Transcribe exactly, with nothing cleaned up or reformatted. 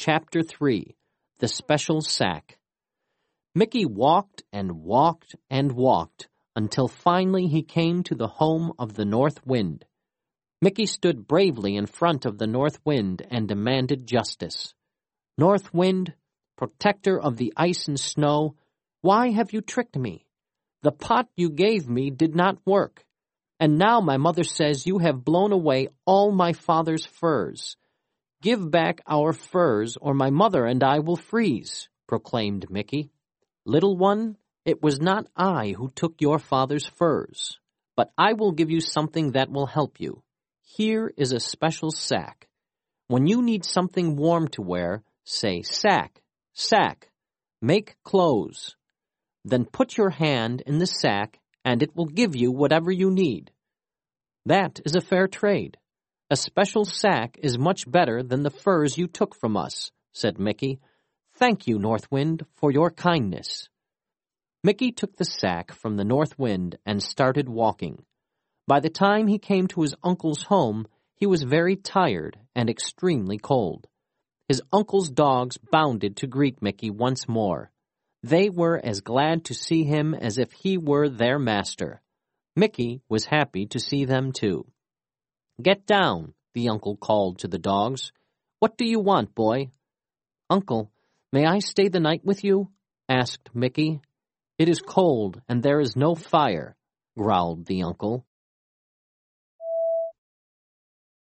Chapter three. The Special Sack. Mickey walked and walked and walked until finally he came to the home of the North Wind. Mickey stood bravely in front of the North Wind and demanded justice. "North Wind, protector of the ice and snow, why have you tricked me? The pot you gave me did not work, and now my mother says you have blown away all my father's furs. Give back our furs, or my mother and I will freeze," proclaimed Mickey. "Little one, it was not I who took your father's furs, but I will give you something that will help you. Here is a special sack. When you need something warm to wear, say, 'Sack, sack, make clothes.' Then put your hand in the sack, and it will give you whatever you need. That is a fair trade. A special sack is much better than the furs you took from us," said Mickey. "Thank you, North Wind, for your kindness." Mickey took the sack from the North Wind and started walking. By the time he came to his uncle's home, he was very tired and extremely cold. His uncle's dogs bounded to greet Mickey once more. They were as glad to see him as if he were their master. Mickey was happy to see them too. "Get down," the uncle called to the dogs. "What do you want, boy?" "Uncle, may I stay the night with you?" asked Mickey. "It is cold, and there is no fire," growled the uncle.